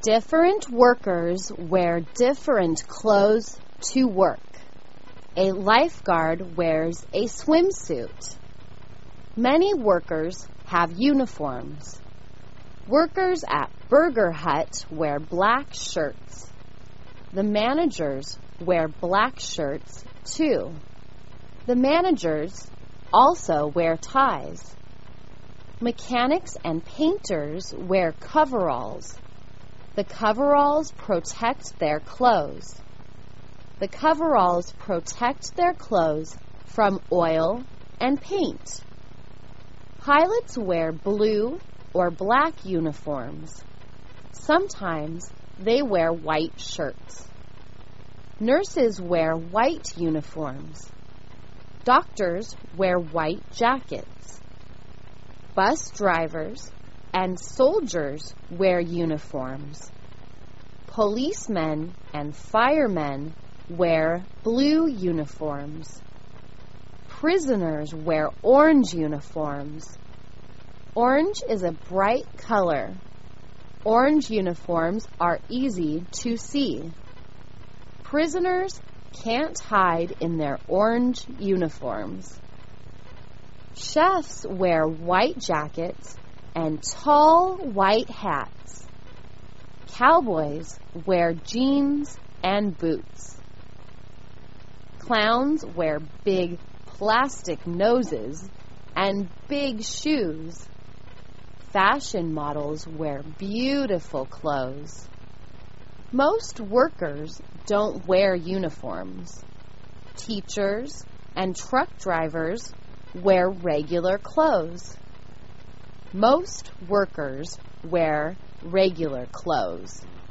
Different workers wear different clothes to work. A lifeguard wears a swimsuit. Many workers have uniforms. Workers at Burger Hut wear black shirts. The managers wear black shirts too. The managers also wear ties. Mechanics and painters wear coveralls. The coveralls protect their clothes. The coveralls protect their clothes from oil and paint. Pilots wear blue or black uniforms. Sometimes they wear white shirts. Nurses wear white uniforms. Doctors wear white jackets. Bus drivers and soldiers wear uniforms. Policemen and firemen wear blue uniforms. Prisoners wear orange uniforms. Orange is a bright color. Orange uniforms are easy to see. Prisoners can't hide in their orange uniforms. Chefs wear white jackets and tall white hats. Cowboys wear jeans and boots. Clowns wear big plastic noses and big shoes. Fashion models wear beautiful clothes. Most workers don't wear uniforms. Teachers and truck drivers wear regular clothes. Most workers wear regular clothes.